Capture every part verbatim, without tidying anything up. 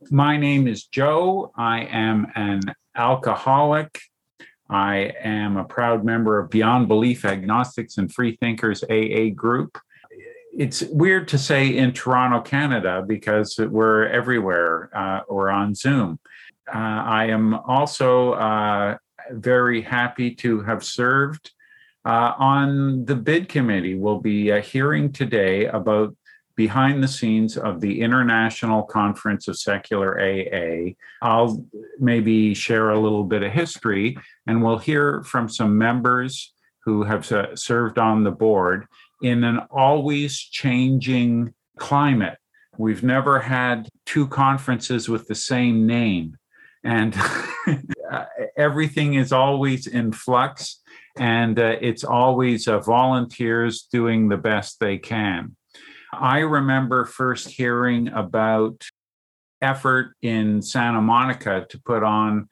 My name is Joe. I am an alcoholic. I am a proud member of Beyond Belief Agnostics and Freethinkers A A group. It's weird to say in Toronto, Canada, because we're everywhere uh, or on Zoom. Uh, I am also uh, very happy to have served uh, on the bid committee. We'll be uh, hearing today about behind the scenes of the International Conference of Secular A A. I'll maybe share a little bit of history, and we'll hear from some members who have uh, served on the board in an always changing climate. We've never had two conferences with the same name, and everything is always in flux, and uh, it's always uh, volunteers doing the best they can. I remember first hearing about effort in Santa Monica to put on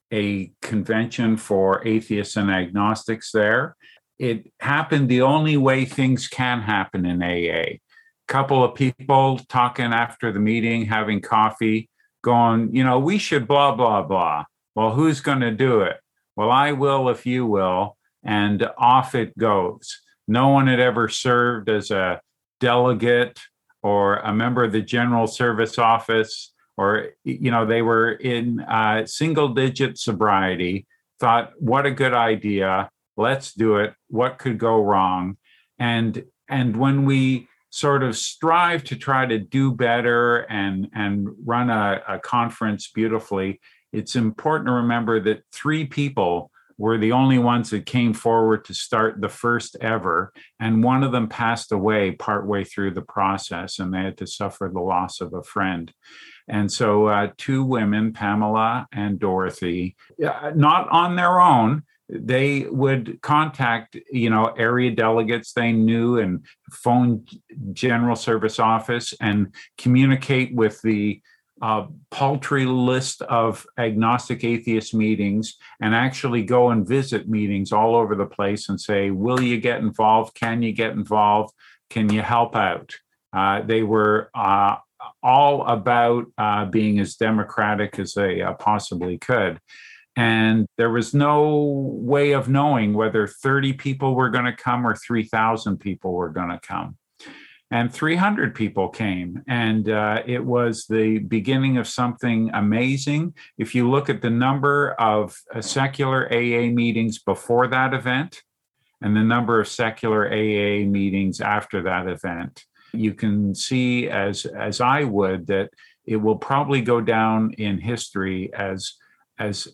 a convention for atheists and agnostics there. It happened the only way things can happen in A A. Couple of people talking after the meeting, having coffee, going, you know, we should blah, blah, blah. Well, who's going to do it? Well, I will if you will. And off it goes. No one had ever served as a delegate or a member of the General Service Office, or, you know, they were in uh, single digit sobriety, thought, what a good idea. Let's do it. What could go wrong? And and when we sort of strive to try to do better and, and run a, a conference beautifully, it's important to remember that three people were the only ones that came forward to start the first ever. And one of them passed away partway through the process, and they had to suffer the loss of a friend. And so uh, two women, Pamela and Dorothy, uh, not on their own, they would contact, you know, area delegates they knew and phone General Service Office and communicate with the uh, paltry list of agnostic atheist meetings and actually go and visit meetings all over the place and say, will you get involved? Can you get involved? Can you help out? Uh, they were uh, all about uh, being as democratic as they uh, possibly could. And there was no way of knowing whether thirty people were going to come or three thousand people were going to come. And three hundred people came, and uh, it was the beginning of something amazing. If you look at the number of uh, secular A A meetings before that event and the number of secular A A meetings after that event, you can see, as, as I would, that it will probably go down in history as, as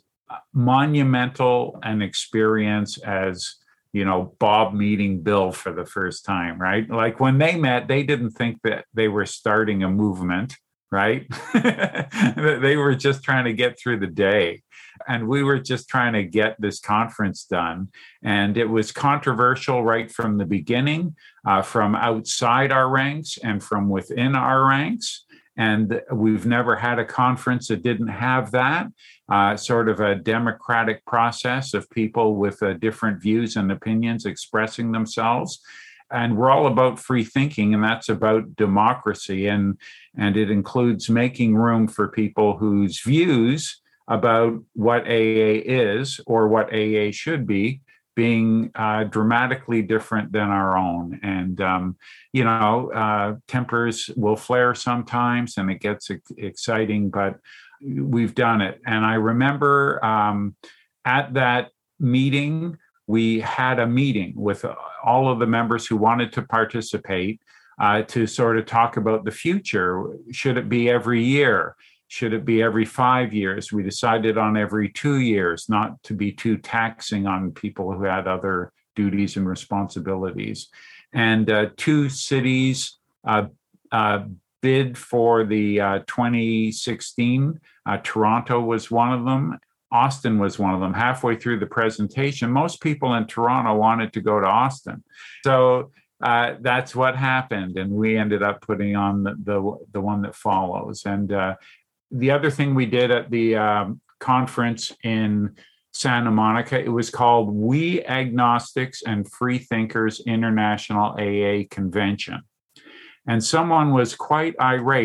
monumental an experience as, you know, Bob meeting Bill for the first time, right? Like when they met, they didn't think that they were starting a movement, right? They were just trying to get through the day. And we were just trying to get this conference done. And it was controversial right from the beginning, uh, from outside our ranks and from within our ranks. And we've never had a conference that didn't have that, uh, sort of a democratic process of people with uh, different views and opinions expressing themselves. And we're all about free thinking, and that's about democracy. And, and it includes making room for people whose views about what A A is or what A A should be being uh, dramatically different than our own. And, um, you know, uh, tempers will flare sometimes and it gets ex- exciting, but we've done it. And I remember um, at that meeting, we had a meeting with all of the members who wanted to participate uh, to sort of talk about the future. Should it be every year? Should it be every five years? We decided on every two years, not to be too taxing on people who had other duties and responsibilities. And uh, two cities uh, uh, bid for the uh, twenty sixteen. Uh, Toronto was one of them. Austin was one of them. Halfway through the presentation, most people in Toronto wanted to go to Austin. So uh, that's what happened. And we ended up putting on the, the, the one that follows. And uh, the other thing we did at the um, conference in Santa Monica, it was called We Agnostics and Freethinkers International A A Convention. And someone was quite irate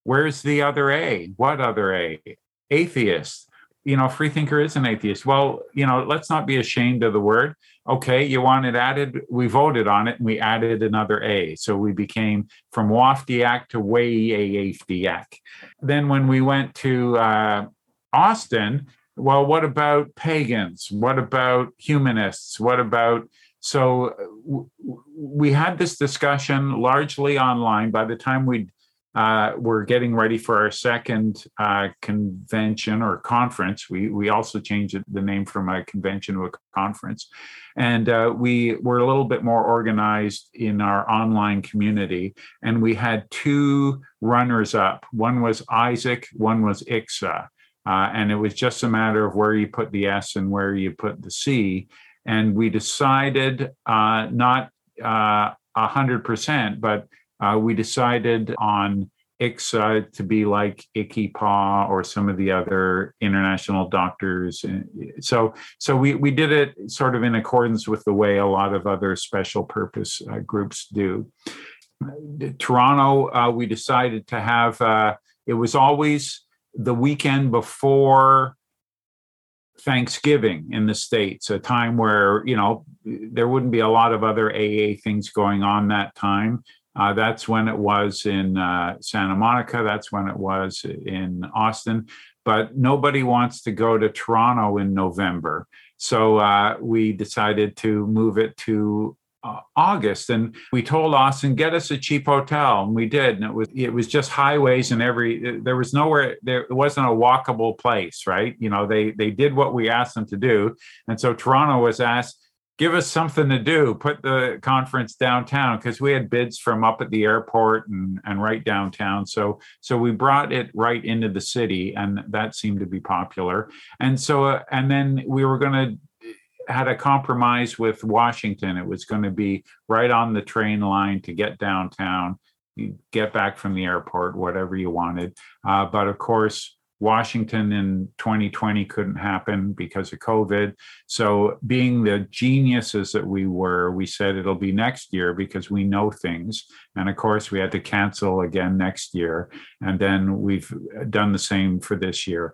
Where's the other A? What other A? Atheist. You know, freethinker is an atheist. Well, you know, let's not be ashamed of the word. Okay, you want it added. We voted on it and we added another A. So we became from Wafdiak to Way-A-Afdiak. Then when we went to uh, Austin, well, what about pagans? What about humanists? What about, so w- we had this discussion largely online. By the time we uh, were getting ready for our second uh, convention or conference, we, we also changed it, the name from a convention to a conference. And uh, we were a little bit more organized in our online community. And we had two runners up. One was Isaac, one was Iksa. Uh, and it was just a matter of where you put the S and where you put the C. And we decided uh, not uh, one hundred percent, but uh, we decided on Iksa to be like Ikipa or some of the other international doctors. So, so we, we did it sort of in accordance with the way a lot of other special purpose uh, groups do. Toronto, uh, we decided to have, uh, it was always the weekend before Thanksgiving in the States, a time where, you know, there wouldn't be a lot of other A A things going on that time. Uh, that's when it was in uh, Santa Monica. That's when it was in Austin. But nobody wants to go to Toronto in November. So uh, we decided to move it to uh, August. And we told Austin, get us a cheap hotel. And we did. And it was it was just highways and every, there was nowhere, there it wasn't a walkable place, right? You know, they they did what we asked them to do. And so Toronto was asked, give us something to do, put the conference downtown, because we had bids from up at the airport and, and right downtown. So, so we brought it right into the city, and that seemed to be popular. And so, uh, and then we were going to, had a compromise with Washington. It was going to be right on the train line to get downtown, you get back from the airport, whatever you wanted. Uh, but of course, Washington in twenty twenty couldn't happen because of COVID. So being the geniuses that we were, we said it'll be next year because we know things. And of course, we had to cancel again next year. And then we've done the same for this year.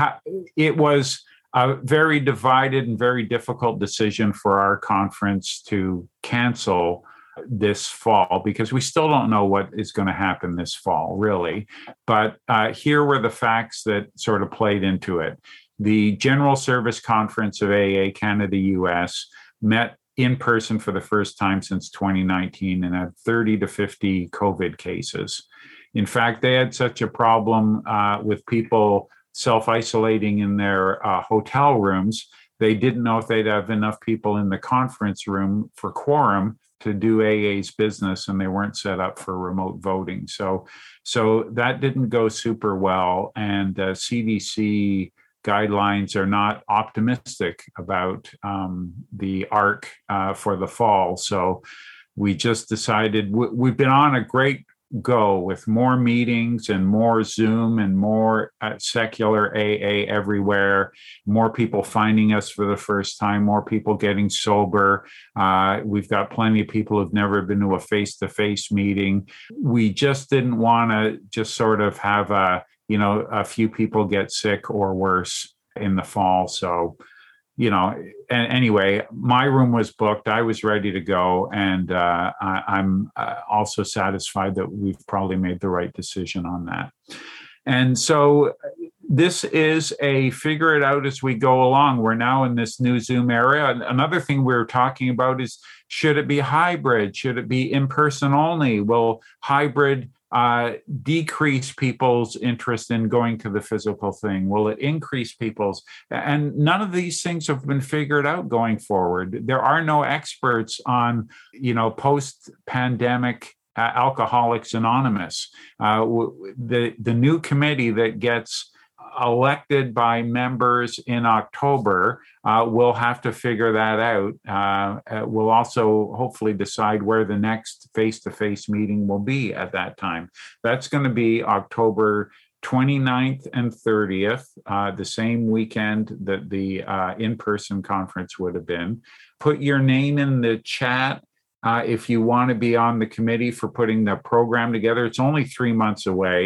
It was a very divided and very difficult decision for our conference to cancel this fall, because we still don't know what is going to happen this fall, really. But uh, here were the facts that sort of played into it. The General Service Conference of A A Canada U S met in person for the first time since twenty nineteen and had thirty to fifty COVID cases. In fact, they had such a problem uh, with people self-isolating in their uh, hotel rooms, they didn't know if they'd have enough people in the conference room for quorum to do A A's business, and they weren't set up for remote voting. So, so that didn't go super well, and uh, C D C guidelines are not optimistic about um, the arc uh, for the fall. So we just decided, w- we've been on a great go with more meetings and more Zoom and more uh, secular A A everywhere, more people finding us for the first time, more people getting sober. Uh, we've got plenty of people who've never been to a face-to-face meeting. We just didn't want to just sort of have a, you know, a few people get sick or worse in the fall. So, you know, and anyway, my room was booked. I was ready to go. And uh, I, I'm uh, also satisfied that we've probably made the right decision on that. And so this is a figure it out as we go along. We're now in this new Zoom era. Another thing we were talking about is, should it be hybrid? Should it be in person only? Will hybrid uh, decrease people's interest in going to the physical thing? Will it increase people's? And none of these things have been figured out going forward. There are no experts on, you know, post-pandemic uh, Alcoholics Anonymous. Uh, the, the new committee that gets elected by members in October uh, will have to figure that out. Uh, we'll also hopefully decide where the next face-to-face meeting will be at that time. That's going to be October twenty-ninth and thirtieth, uh, the same weekend that the uh, in-person conference would have been. Put your name in the chat uh, if you want to be on the committee for putting the program together. It's only three months away.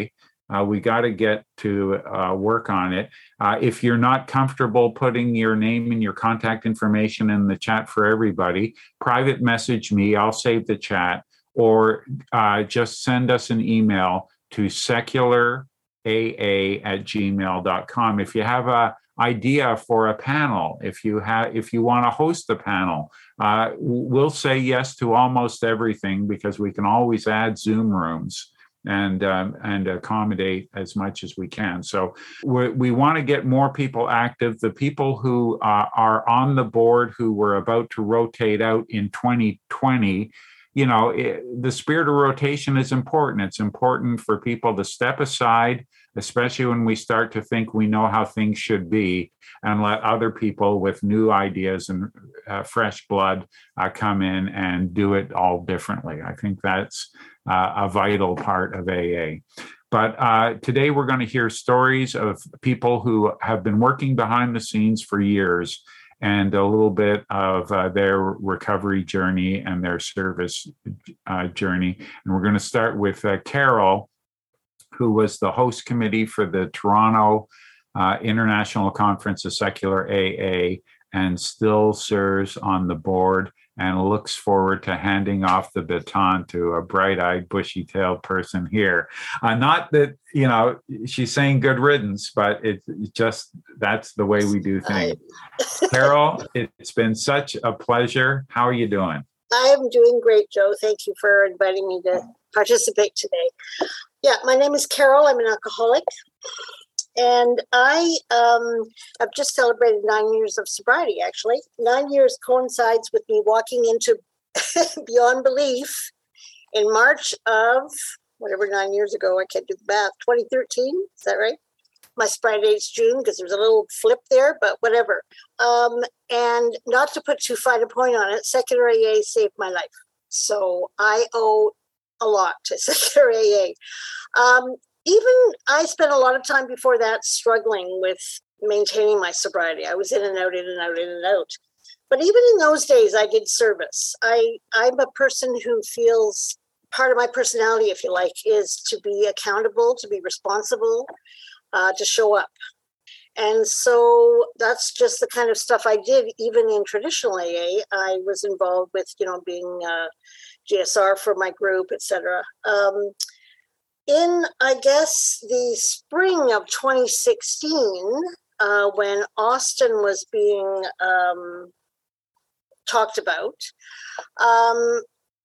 Uh, we got to get to uh, work on it. Uh, if you're not comfortable putting your name and your contact information in the chat for everybody, private message me. I'll save the chat, or uh, just send us an email to secular a a at gmail dot com. If you have a idea for a panel, if you have, if you want to host a panel, uh, we'll say yes to almost everything, because we can always add Zoom rooms and um, and accommodate as much as we can. So we we want to get more people active. The people who uh, are on the board who were about to rotate out in twenty twenty, you know, it, the spirit of rotation is important. It's important for people to step aside, especially when we start to think we know how things should be, and let other people with new ideas and uh, fresh blood uh, come in and do it all differently. I think that's uh, a vital part of A A. But uh, today we're going to hear stories of people who have been working behind the scenes for years, and a little bit of uh, their recovery journey and their service uh, journey. And we're going to start with uh, Carol, who was the host committee for the Toronto uh, International Conference of Secular A A, and still serves on the board, and looks forward to handing off the baton to a bright-eyed, bushy-tailed person here. Uh, not that, you know, she's saying good riddance, but it's just, that's the way we do things. Carol, it's been such a pleasure. How are you doing? I am doing great, Joe. Thank you for inviting me to participate today. Yeah, my name is Carol. I'm an alcoholic. And I um, have just celebrated nine years of sobriety, actually. Nine years coincides with me walking into Beyond Belief in March of, whatever, nine years ago, I can't do the math, twenty thirteen, is that right? My sobriety date's June, because there's a little flip there, but whatever. Um, and not to put too fine a point on it, Secular A A saved my life. So I owe a lot to Secular A A. Um, Even I spent a lot of time before that struggling with maintaining my sobriety. I was in and out, in and out, in and out. But even in those days, I did service. I, I'm a person who feels part of my personality, if you like, is to be accountable, to be responsible, uh, to show up. And so that's just the kind of stuff I did, even in traditional A A. I was involved with, you know, being uh, G S R for my group, et cetera. Um, In, I guess, the spring of twenty sixteen, uh, when Austin was being um, talked about, um,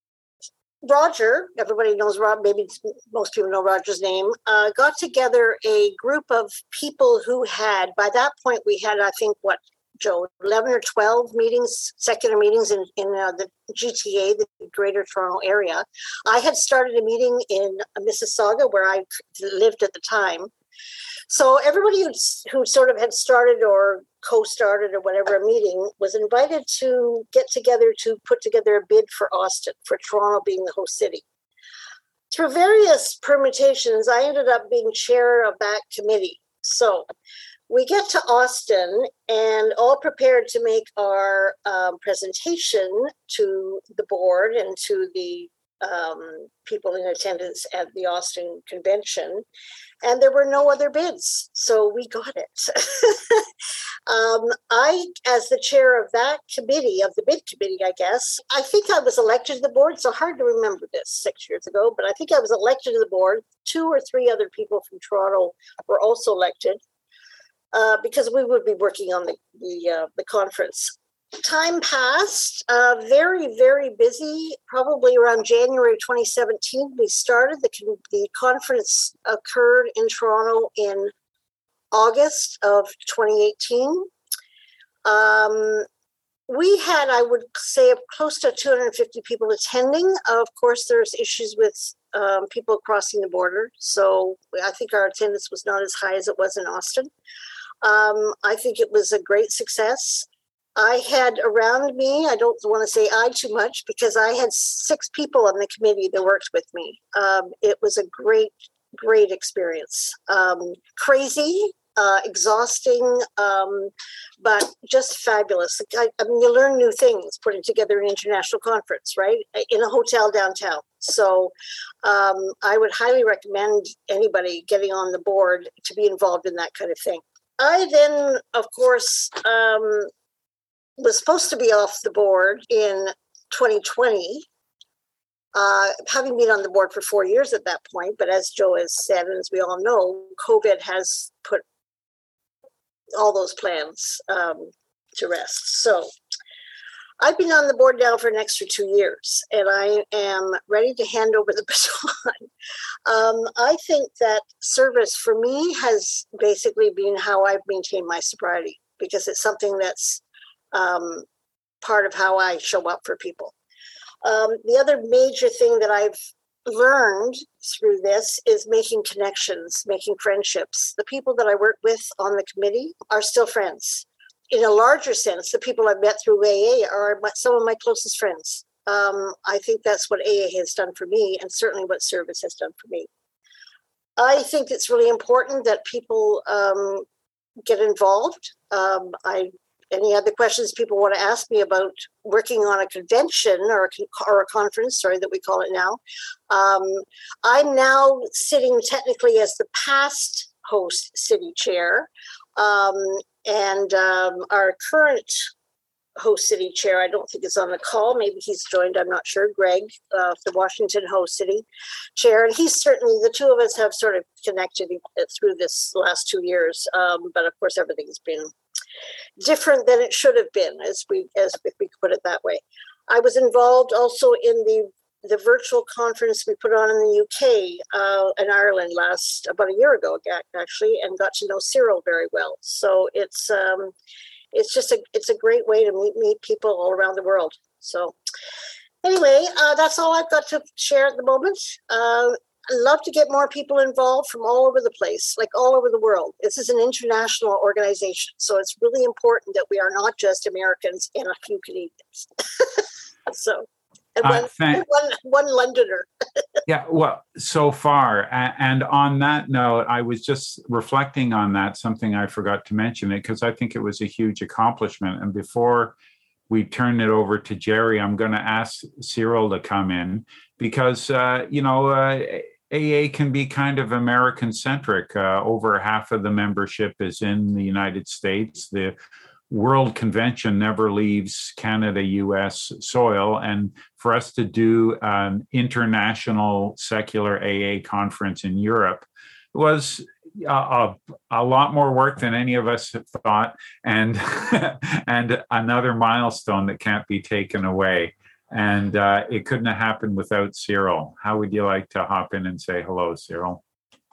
Roger, everybody knows Rob, maybe most people know Roger's name, uh, got together a group of people who had, by that point, we had, I think, what, Joe, eleven or twelve meetings, secular meetings in, in uh, the G T A, the Greater Toronto Area. I had started a meeting in Mississauga, where I lived at the time. So everybody who who sort of had started or co-started or whatever a meeting was invited to get together to put together a bid for Austin, for Toronto being the host city. Through various permutations, I ended up being chair of that committee. So we get to Austin and all prepared to make our um, presentation to the board and to the um, people in attendance at the Austin convention. And there were no other bids. So we got it. um, I, as the chair of that committee, of the bid committee, I guess, I think I was elected to the board. So hard to remember this six years ago, but I think I was elected to the board. Two or three other people from Toronto were also elected. Uh, because we would be working on the the, uh, the conference. Time passed, uh, very, very busy. Probably around January twenty seventeen, we started. The, the conference occurred in Toronto in August of twenty eighteen. Um, we had, I would say, close to two hundred fifty people attending. Of course, there's issues with um, people crossing the border. So I think our attendance was not as high as it was in Austin. Um, I think it was a great success. I had around me, I don't want to say I too much, because I had six people on the committee that worked with me. Um, it was a great, great experience. Um, crazy, uh, exhausting, um, but just fabulous. I, I mean, you learn new things putting together an international conference, right, in a hotel downtown. So um, I would highly recommend anybody getting on the board to be involved in that kind of thing. I then, of course, um, was supposed to be off the board in twenty twenty, uh, having been on the board for four years at that point. But as Joe has said, and as we all know, COVID has put all those plans um, to rest. So I've been on the board now for an extra two years, and I am ready to hand over the baton. um, I think that service for me has basically been how I've maintained my sobriety, because it's something that's um, part of how I show up for people. Um, the other major thing that I've learned through this is making connections, making friendships. The people that I work with on the committee are still friends. In a larger sense, the people I've met through A A are some of my closest friends. Um, I think that's what A A has done for me, and certainly what service has done for me. I think it's really important that people um, get involved. Um, I Any other questions people want to ask me about working on a convention or a, or a conference, sorry, that we call it now. Um, I'm now sitting technically as the past host city chair. Um, and um, our current host city chair, I don't think is on the call. Maybe he's joined, I'm not sure, Greg, uh, the Washington host city chair. And he's certainly, the two of us have sort of connected through this last two years. Um, but of course, everything's been different than it should have been, as we as if we could put it that way. I was involved also in the the virtual conference we put on in the U K uh, in Ireland last about a year ago, actually, and got to know Cyril very well. So it's um, it's just a it's a great way to meet meet people all around the world. So anyway, uh, that's all I've got to share at the moment. Uh, I love to get more people involved from all over the place, like all over the world. This is an international organization, so it's really important that we are not just Americans and a few Canadians. so, and one, uh, thank- one, one Londoner. Yeah, well, so far. And on that note, I was just reflecting on that, something I forgot to mention it, because I think it was a huge accomplishment. And before we turn it over to Jerry, I'm going to ask Cyril to come in, because, uh, you know, uh, A A can be kind of American-centric. Uh, over half of the membership is in the United States. The World Convention never leaves Canada, U S soil. And for us to do an international secular A A conference in Europe was a, a, a lot more work than any of us thought, and, and another milestone that can't be taken away. And uh, it couldn't have happened without Cyril. How would you like to hop in and say hello, Cyril?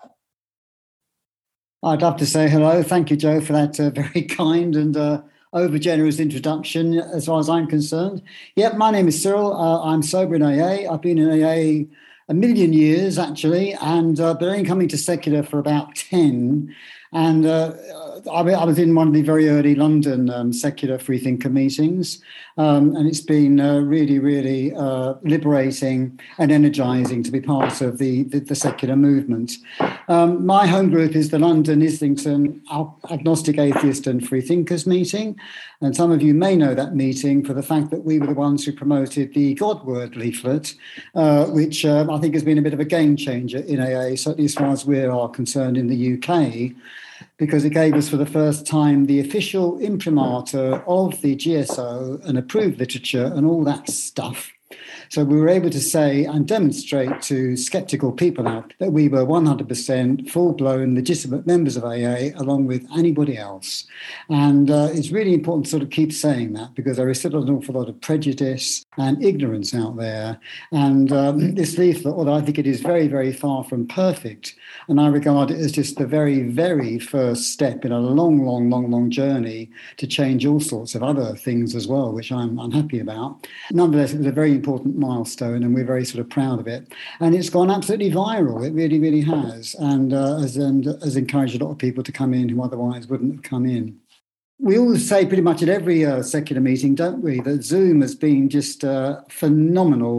I'd love to say hello. Thank you, Joe, for that uh, very kind and uh, over-generous introduction as far as I'm concerned. Yep, my name is Cyril. Uh, I'm sober in A A. I've been in A A a million years, actually, and uh, but only coming to secular for about ten. And uh, I, I was in one of the very early London um, secular freethinker meetings, um, and it's been uh, really, really uh, liberating and energising to be part of the, the, the secular movement. Um, my home group is the London Islington Agnostic, Atheist and Freethinkers meeting, and some of you may know that meeting for the fact that we were the ones who promoted the God Word leaflet, uh, which um, I think has been a bit of a game changer in A A, certainly as far as we are concerned in the U K, because it gave us for the first time the official imprimatur of the G S O and approved literature and all that stuff. So we were able to say and demonstrate to sceptical people out that we were one hundred percent full-blown legitimate members of A A along with anybody else. And uh, it's really important to sort of keep saying that, because there is still an awful lot of prejudice and ignorance out there. And um, this leaflet, although I think it is very, very far from perfect, and I regard it as just the very, very first step in a long, long, long, long journey to change all sorts of other things as well, which I'm unhappy about. Nonetheless, it was a very important milestone, and we're very sort of proud of it. And it's gone absolutely viral. It really, really has, and uh, has, and has encouraged a lot of people to come in who otherwise wouldn't have come in. We always say pretty much at every uh, secular meeting, don't we, that Zoom has been just a phenomenal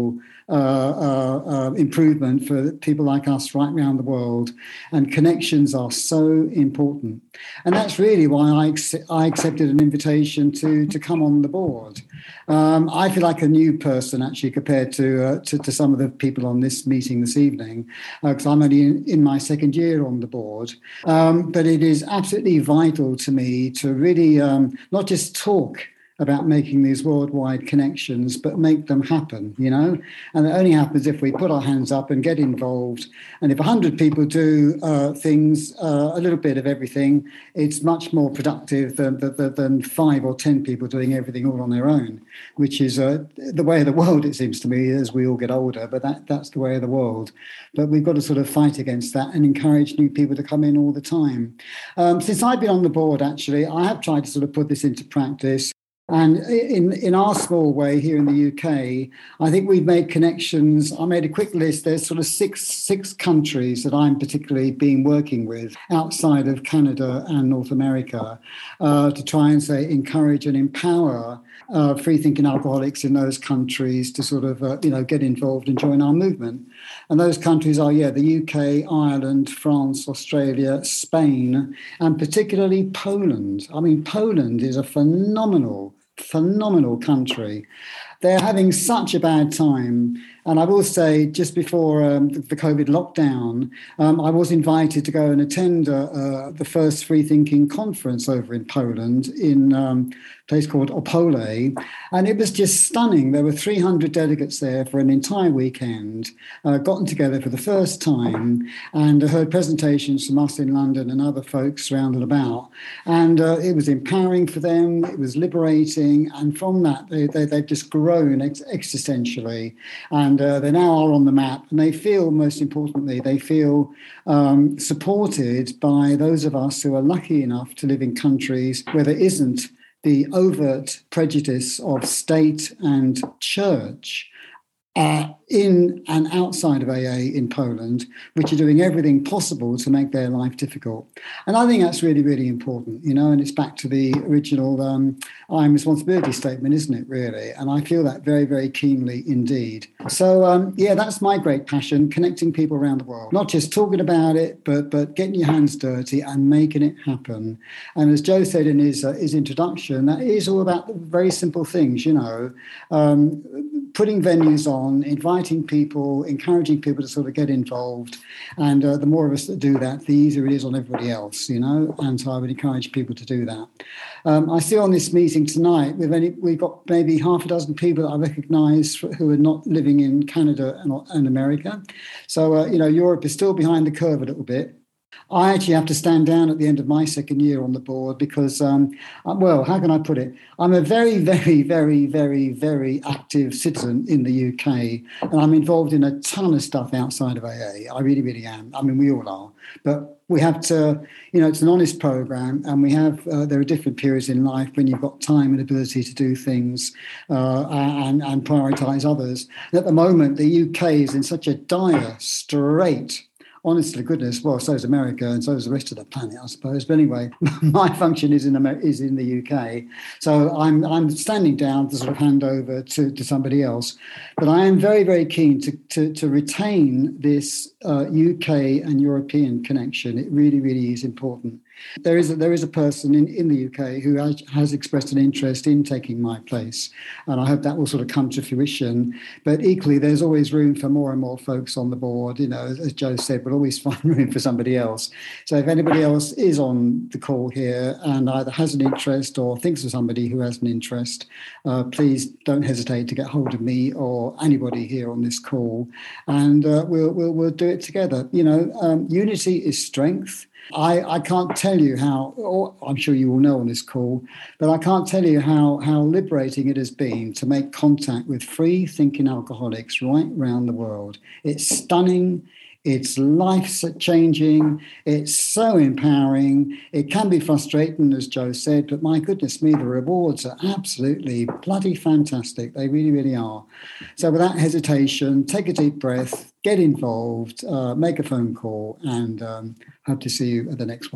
uh, uh, uh, improvement for people like us right around the world. And connections are so important. And that's really why I, ex- I accepted an invitation to, to come on the board. Um, I feel like a new person, actually, compared to, uh, to, to some of the people on this meeting this evening, because uh, I'm only in, in my second year on the board. Um, but it is absolutely vital to me to really um, not just talk about making these worldwide connections, but make them happen, you know? And it only happens if we put our hands up and get involved. And if one hundred people do uh, things, uh, a little bit of everything, it's much more productive than, than, than five or ten people doing everything all on their own, which is uh, the way of the world, it seems to me, as we all get older, but that, that's the way of the world. But we've got to sort of fight against that and encourage new people to come in all the time. Um, since I've been on the board, actually, I have tried to sort of put this into practice. And in, in our small way here in the U K, I think we've made connections. I made a quick list. There's sort of six six countries that I'm particularly been working with outside of Canada and North America uh, to try and say encourage and empower uh, free-thinking alcoholics in those countries to sort of uh, you know get involved and join our movement. And those countries are yeah the U K, Ireland, France, Australia, Spain, and particularly Poland. I mean, Poland is a phenomenal. phenomenal country. They're having such a bad time. And I will say, just before um, the COVID lockdown, um, I was invited to go and attend uh, uh, the first Free Thinking conference over in Poland in um, a place called Opole. And it was just stunning. There were three hundred delegates there for an entire weekend, uh, gotten together for the first time, and heard presentations from us in London and other folks around and about. And uh, it was empowering for them. It was liberating. And from that, they, they, they've just grown ex- existentially. And uh, they now are on the map. And they feel, most importantly, they feel um, supported by those of us who are lucky enough to live in countries where there isn't the overt prejudice of state and church uh, in and outside of A A in Poland, which are doing everything possible to make their life difficult. And I think that's really, really important, you know, and it's back to the original um, I'm responsibility statement, isn't it, really? And I feel that very, very keenly indeed. So, um, yeah, that's my great passion, connecting people around the world, not just talking about it, but but getting your hands dirty and making it happen. And as Joe said in his, uh, his introduction, that is all about the very simple things, you know, um, putting venues on, inviting people, encouraging people to sort of get involved. And uh, the more of us that do that, the easier it is on everybody else, you know. And so I would encourage people to do that. Um, I see on this meeting tonight, we've, only, we've got maybe half a dozen people that I recognise who are not living in Canada and, and America. So, uh, you know, Europe is still behind the curve a little bit. I actually have to stand down at the end of my second year on the board because, um, well, how can I put it? I'm a very, very, very, very, very active citizen in the U K, and I'm involved in a ton of stuff outside of A A. I really, really am. I mean, we all are. But we have to, you know, it's an honest program, and we have, uh, there are different periods in life when you've got time and ability to do things uh, and, and prioritise others. And at the moment, the U K is in such a dire strait. Honest to goodness, well, so is America and so is the rest of the planet, I suppose. But anyway, my function is in Amer- is in the U K. So I'm I'm standing down to sort of hand over to, to somebody else. But I am very, very keen to, to, to retain this uh, U K and European connection. It really, really is important. There is a, there is a person in, in the U K who has, has expressed an interest in taking my place, and I hope that will sort of come to fruition. But equally, there's always room for more and more folks on the board. You know, as Joe said, we'll always find room for somebody else. So if anybody else is on the call here and either has an interest or thinks of somebody who has an interest, uh, please don't hesitate to get hold of me or anybody here on this call, and uh, we'll, we'll we'll do it together. You know, um, unity is strength. I, I can't tell you how, or I'm sure you all know on this call, but I can't tell you how, how liberating it has been to make contact with free-thinking alcoholics right around the world. It's stunning. It's life-changing. It's so empowering. It can be frustrating, as Joe said, but my goodness me, the rewards are absolutely bloody fantastic. They really, really are. So without hesitation, take a deep breath, get involved, uh, make a phone call, and um, hope to see you at the next one.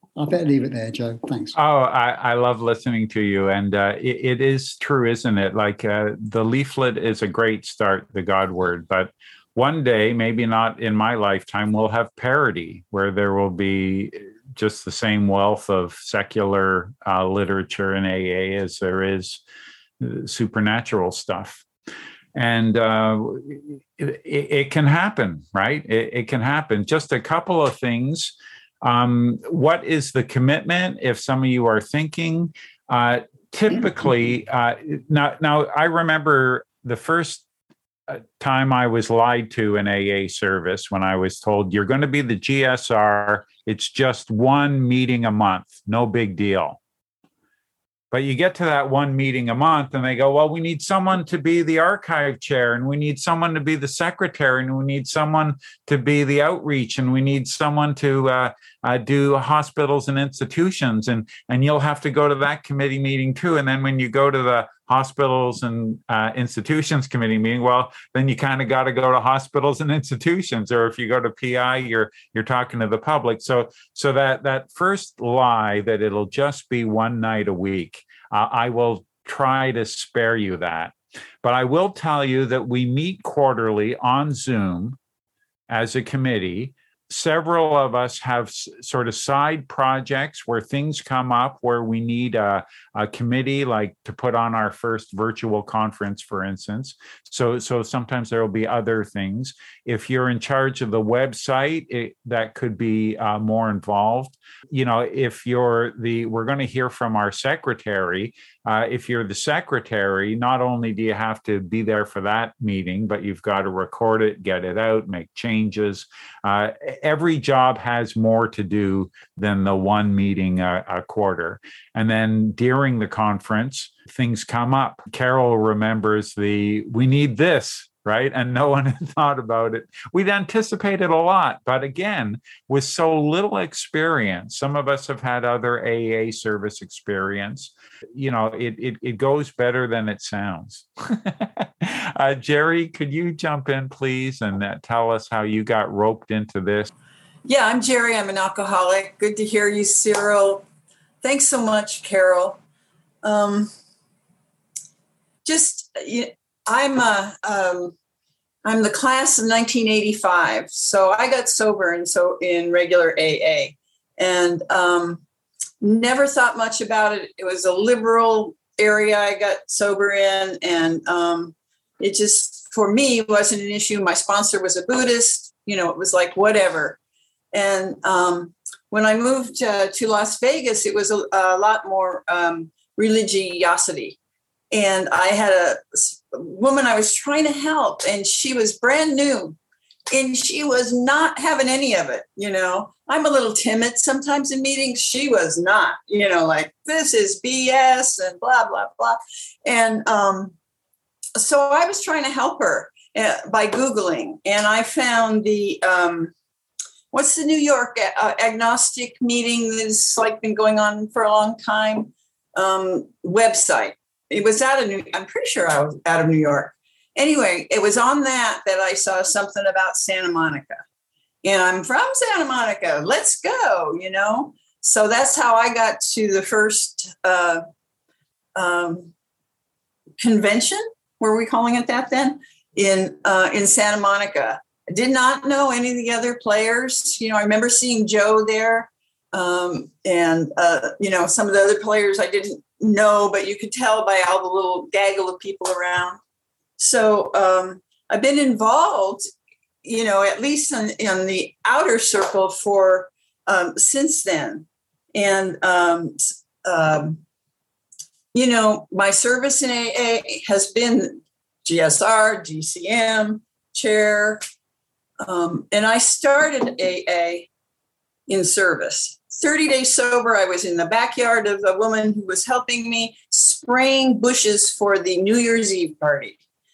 I better leave it there, Joe. Thanks. Oh, I, I love listening to you. And uh, it, it is true, isn't it? Like uh, the leaflet is a great start, the God word. But one day, maybe not in my lifetime, we'll have parity where there will be just the same wealth of secular uh, literature in A A as there is supernatural stuff. And uh, it, it can happen, right? It, it can happen. Just a couple of things. Um, what is the commitment? If some of you are thinking, uh, typically, uh, now, now I remember the first time I was lied to in A A service when I was told, you're going to be the G S R. It's just one meeting a month. No big deal. But you get to that one meeting a month and they go, well, we need someone to be the archive chair, and we need someone to be the secretary, and we need someone to be the outreach, and we need someone to uh, uh, do hospitals and institutions. And, and you'll have to go to that committee meeting too. And then when you go to the hospitals and uh, institutions committee meeting, well, then you kind of got to go to hospitals and institutions. Or if you go to P I, you're you're talking to the public. So so that that first lie that it'll just be one night a week, uh, I will try to spare you that. But I will tell you that we meet quarterly on Zoom as a committee. Several of us have s- sort of side projects where things come up where we need a, a committee, like to put on our first virtual conference, for instance. So, so sometimes there will be other things. If you're in charge of the website, it, that could be uh, more involved. You know, if you're the, we're going to hear from our secretary. Uh, if you're the secretary, not only do you have to be there for that meeting, but you've got to record it, get it out, make changes. Uh, every job has more to do than the one meeting a, a quarter. And then during the conference, things come up. Carol remembers the, we need this, right? And no one had thought about it. We'd anticipated a lot, but again, with so little experience, some of us have had other A A service experience. You know, it it, it goes better than it sounds. uh, Jerry, could you jump in, please, and uh, tell us how you got roped into this? Yeah, I'm Jerry. I'm an alcoholic. Good to hear you, Cyril. Thanks so much, Carol. Um, just, you I'm a, um, I'm the class of nineteen eighty-five. So I got sober and so in regular A A, and um, never thought much about it. It was a liberal area I got sober in, and um, it just, for me, wasn't an issue. My sponsor was a Buddhist. You know, it was like whatever. And um, when I moved uh, to Las Vegas, it was a, a lot more um, religiosity. And I had a woman I was trying to help, and she was brand new, and she was not having any of it. You know, I'm a little timid sometimes in meetings. She was not, you know, like, this is B S and blah, blah, blah. And um, so I was trying to help her uh, by Googling, and I found the, um, what's the New York uh, agnostic meeting that's like been going on for a long time, um, website. It was out of New, I'm pretty sure I was out of New York. Anyway, it was on that that I saw something about Santa Monica. And I'm from Santa Monica. Let's go, you know. So that's how I got to the first uh, um, convention. Were we calling it that then? In uh, in Santa Monica. I did not know any of the other players. You know, I remember seeing Joe there. Um, and, uh, you know, some of the other players I didn't know, but you could tell by all the little gaggle of people around. So um, I've been involved, you know, at least in, in the outer circle for um, since then. And, um, um, you know, my service in A A has been G S R, D C M, chair. Um, and I started A A in service. thirty days sober, I was in the backyard of a woman who was helping me spraying bushes for the New Year's Eve party.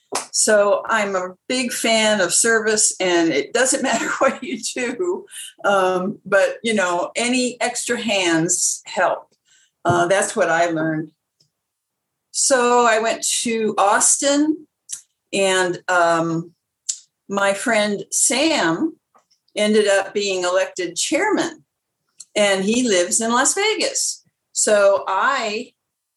So I'm a big fan of service, and it doesn't matter what you do, um, but, you know, any extra hands help. Uh, that's what I learned. So I went to Austin, and um, my friend Sam ended up being elected chairman. and he lives in Las Vegas. So I,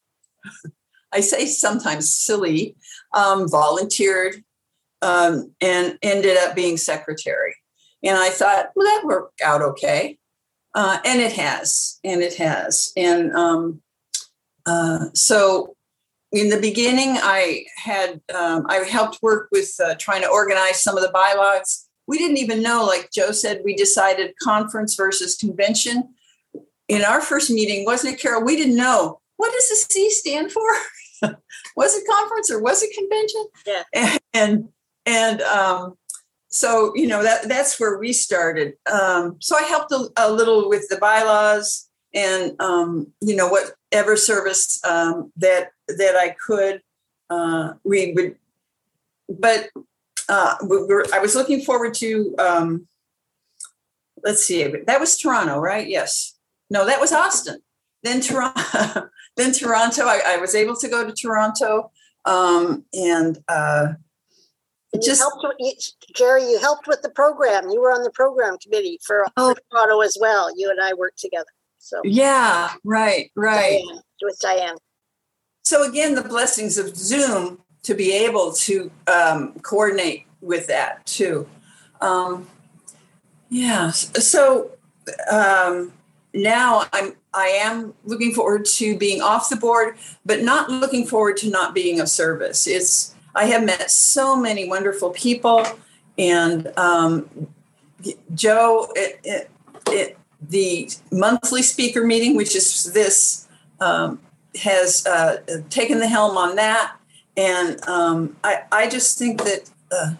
I say sometimes silly, um, volunteered um, and ended up being secretary. And I thought, well, that worked out okay. Uh, and it has, and it has. And um, uh, so in the beginning, I had, um, I helped work with uh, trying to organize some of the bylaws. We didn't even know, like Joe said, we decided conference versus convention. In our first meeting, wasn't it, Carol? We didn't know, what does the C stand for? Was it conference or was it convention? Yeah. And, and, and um, so, you know, that that's where we started. Um, so I helped a, a little with the bylaws and, um, you know, whatever service um, that that I could. Uh, we would, but uh, we were, I was looking forward to, um, let's see, that was Toronto, right? Yes. No, that was Austin. Then Toronto. then Toronto. I, I was able to go to Toronto, um, and. Uh, And Just, you helped, with- you, Jerry, you helped with the program. You were on the program committee for, Oh. for Toronto as well. You and I worked together. So yeah, right, right. Diane, with Diane. So again, the blessings of Zoom to be able to um, coordinate with that too. Um, yeah. So um, now I'm I am looking forward to being off the board, but not looking forward to not being of service. It's I have met so many wonderful people, and um, Joe, it, it, it, the monthly speaker meeting, which is this, um, has uh, taken the helm on that, and um, I, I just think that uh,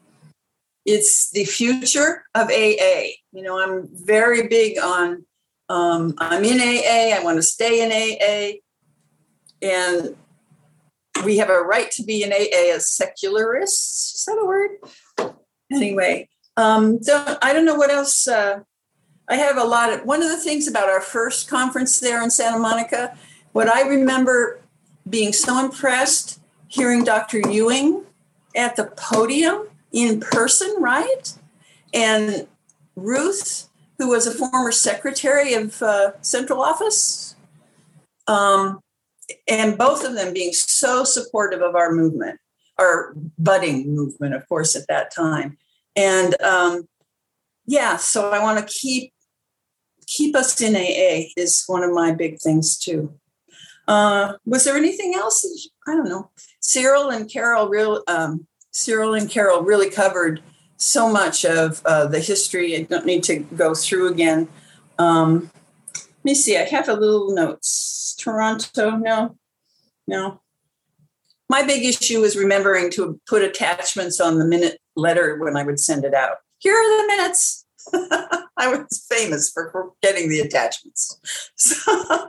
it's the future of A A. You know, I'm very big on. Um, I'm in A A. I want to stay in A A, and we have a right to be in A A as secularists. Is that a word? Anyway, um, don't, I don't know what else. Uh, I have a lot of, one of the things about our first conference there in Santa Monica, what I remember being so impressed, hearing Doctor Ewing at the podium in person, right? And Ruth, who was a former secretary of uh, central office, um, and both of them being so supportive of our movement, our budding movement, of course, at that time. And um, yeah, so I want to keep keep us in A A is one of my big things too. Uh, was there anything else? I don't know. Cyril and Carol, real um, Cyril and Carol really covered so much of uh, the history. I don't need to go through again. Um, let me see. I have a little notes. Toronto, no, no. My big issue was remembering to put attachments on the minute letter when I would send it out. Here are the minutes. I was famous for forgetting the attachments. So,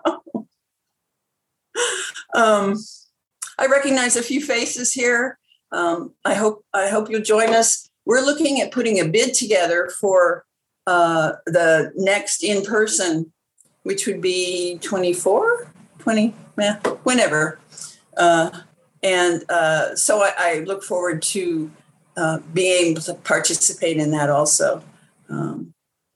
um, I recognize a few faces here. Um, I hope I hope you'll join us. We're looking at putting a bid together for uh, the next in-person, which would be twenty-four, twenty, yeah, whenever. Uh, and uh, so I, I look forward to uh, being able to participate in that also. Um,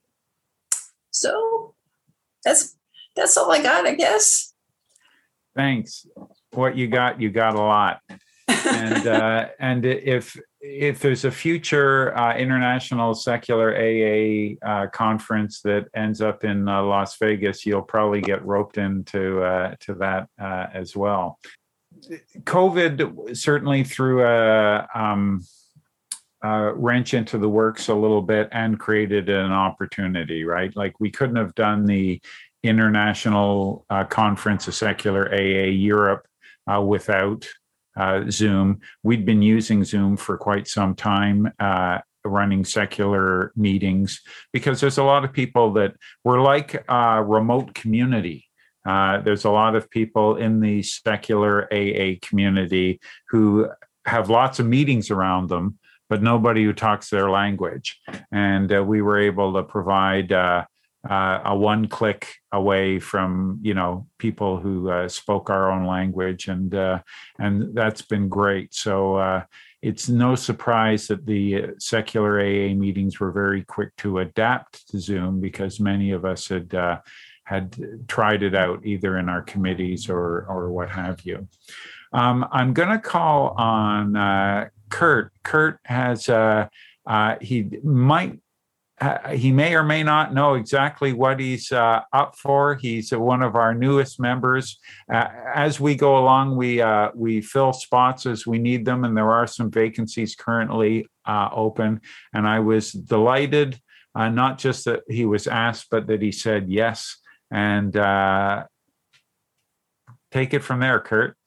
so that's that's all I got, I guess. Thanks. What you got, you got a lot. And uh, and if if there's a future uh, international secular A A uh, conference that ends up in uh, Las Vegas, you'll probably get roped into uh, to that uh, as well. COVID certainly threw a, um, a wrench into the works a little bit and created an opportunity, right? Like we couldn't have done the international uh, conference of secular A A Europe uh, without Uh, Zoom. We'd been using Zoom for quite some time, uh, running secular meetings, because there's a lot of people that were like a remote community. Uh, there's a lot of people in the secular A A community who have lots of meetings around them, but nobody who talks their language. And uh, we were able to provide uh, Uh, a one click away from, you know, people who uh, spoke our own language, and uh, and that's been great. So uh, it's no surprise that the secular A A meetings were very quick to adapt to Zoom, because many of us had uh, had tried it out either in our committees or or what have you. Um, I'm going to call on uh, Kurt. Kurt has uh, uh, he might. Uh, he may or may not know exactly what he's uh, up for. He's uh, one of our newest members. Uh, as we go along, we uh, we fill spots as we need them, and there are some vacancies currently uh, open. And I was delighted, uh, not just that he was asked, but that he said yes. And uh, take it from there, Kurt.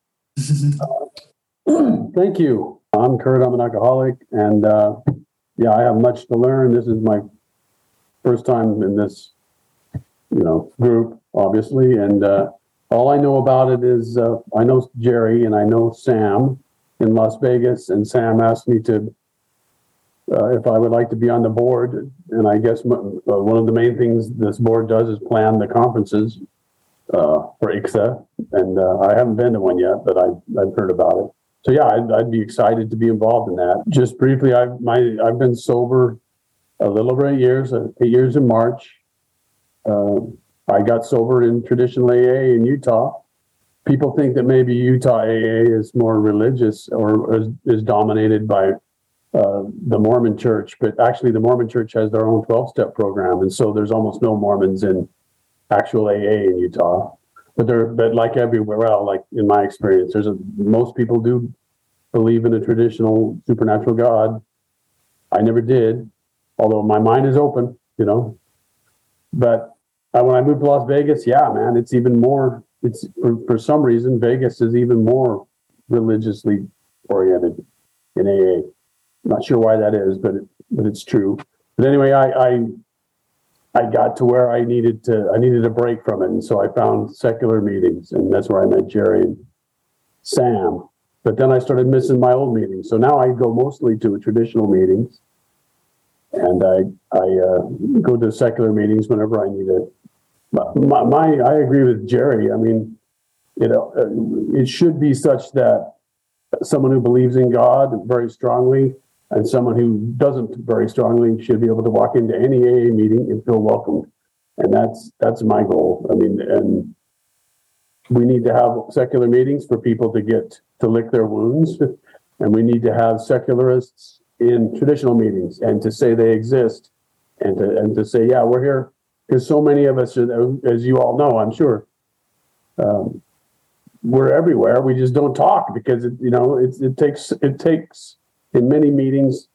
Thank you. I'm Kurt. I'm an alcoholic, and uh, yeah, I have much to learn. This is my first time in this, you know, group, obviously, and uh, all I know about it is uh, I know Jerry and I know Sam in Las Vegas, and Sam asked me to uh, if I would like to be on the board, and I guess m- uh, one of the main things this board does is plan the conferences uh, for I C S A, and uh, I haven't been to one yet, but I, I've heard about it. So yeah, I'd, I'd be excited to be involved in that. Just briefly, I've my I've been sober a little over eight years, uh, eight years in March. Uh, I got sober in traditional A A in Utah. People think that maybe Utah A A is more religious or is, is dominated by uh, the Mormon Church, but actually the Mormon Church has their own twelve-step program, and so there's almost no Mormons in actual A A in Utah. But there, but like everywhere else, like in my experience, there's a most people do believe in a traditional supernatural God. I never did, although my mind is open, you know. But uh, when I moved to Las Vegas, yeah, man, it's even more. It's for, for some reason Vegas is even more religiously oriented in A A. Not sure why that is, but it, but it's true. But anyway, I. I I got to where I needed to, I needed a break from it. And so I found secular meetings, and that's where I met Jerry and Sam. But then I started missing my old meetings. So now I go mostly to traditional meetings, and I I uh, go to secular meetings whenever I need it. My, my I agree with Jerry. I mean, you know, it should be such that someone who believes in God very strongly and someone who doesn't very strongly should be able to walk into any A A meeting and feel welcomed. And that's that's my goal. I mean, and we need to have secular meetings for people to get to lick their wounds. And we need to have secularists in traditional meetings and to say they exist and to and to say, yeah, we're here. Because so many of us, as you all know, I'm sure, um, we're everywhere. We just don't talk because, it, you know, it, it takes it takes... in many meetings,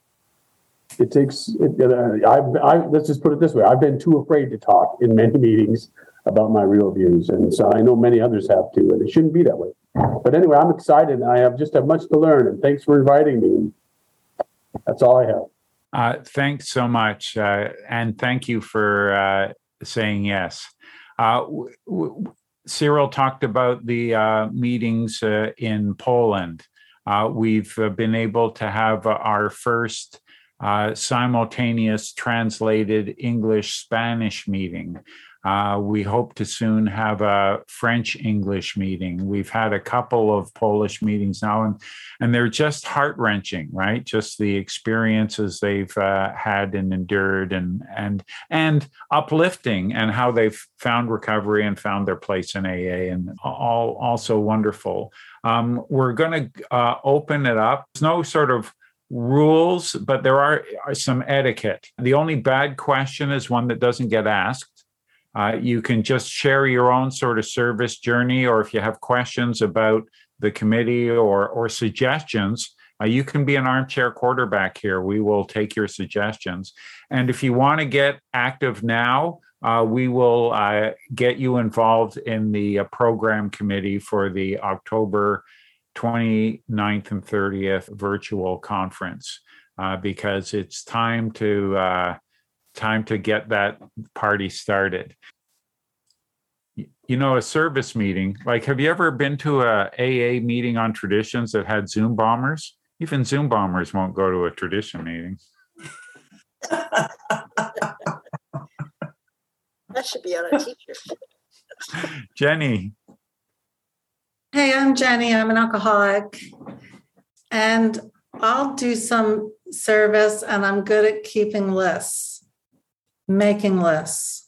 it takes, it, uh, I've, I, let's just put it this way. I've been too afraid to talk in many meetings about my real views. And so I know many others have too, and it shouldn't be that way. But anyway, I'm excited, and I have just have much to learn, and thanks for inviting me. That's all I have. Uh, thanks so much. Uh, and thank you for uh, saying yes. Uh, w- w- Cyril talked about the uh, meetings uh, in Poland. Uh, we've uh, been able to have uh, our first uh, simultaneous translated English-Spanish meeting. Uh, we hope to soon have a French-English meeting. We've had a couple of Polish meetings now, and, and they're just heart-wrenching, right? Just the experiences they've uh, had and endured, and, and, and uplifting, and how they've found recovery and found their place in A A, and all also wonderful. Um, we're going to uh, open it up. There's no sort of rules, but there are, are some etiquette. The only bad question is one that doesn't get asked. Uh, you can just share your own sort of service journey, or if you have questions about the committee or or suggestions, uh, you can be an armchair quarterback here. We will take your suggestions. And if you want to get active now, uh, we will uh, get you involved in the uh, program committee for the October twenty-ninth and thirtieth virtual conference, uh, because it's time to uh, time to get that party started. You know, a service meeting, like, have you ever been to a A A meeting on traditions that had Zoom bombers? Even Zoom bombers won't go to a tradition meeting. That should be on a t-shirt. Jenny. Hey, I'm Jenny. I'm an alcoholic. And I'll do some service, and I'm good at keeping lists, making lists,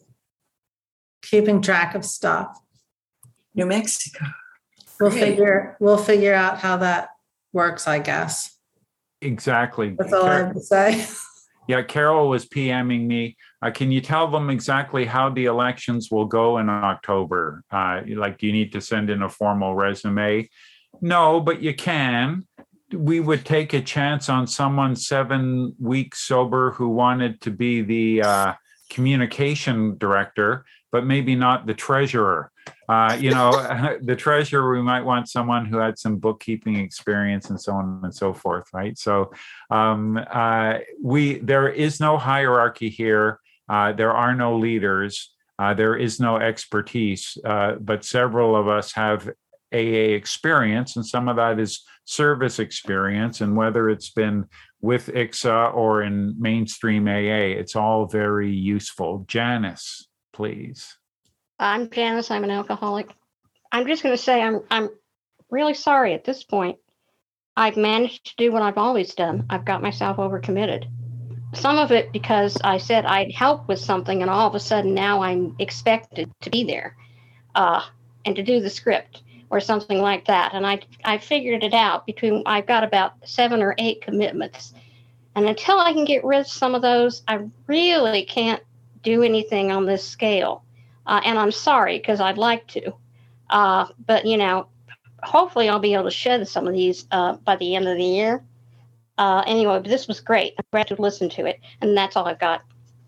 keeping track of stuff. New Mexico. We'll Great. figure we'll figure out how that works, I guess. Exactly. That's all I have to say. Yeah, Carol was PMing me. Uh, can you tell them exactly how the elections will go in October? Uh, like, do you need to send in a formal resume? No, but you can. We would take a chance on someone seven weeks sober who wanted to be the uh, communication director, but maybe not the treasurer. Uh, you know, the treasurer, we might want someone who had some bookkeeping experience and so on and so forth, right? So um, uh, we there is no hierarchy here. Uh, there are no leaders. Uh, there is no expertise, uh, but several of us have A A experience, and some of that is service experience. And whether it's been with I C S A or in mainstream A A, it's all very useful. Janice, please. I'm Janice. I'm an alcoholic. I'm just going to say I'm I'm really sorry at this point. I've managed to do what I've always done. I've got myself overcommitted. Some of it because I said I'd help with something, and all of a sudden now I'm expected to be there uh, and to do the script or something like that. And I I figured it out between, I've got about seven or eight commitments. And until I can get rid of some of those, I really can't do anything on this scale. Uh, and I'm sorry, because I'd like to. Uh, but, you know, hopefully I'll be able to shed some of these uh, by the end of the year. Uh, anyway, but this was great. I'm glad to listen to it. And that's all I've got.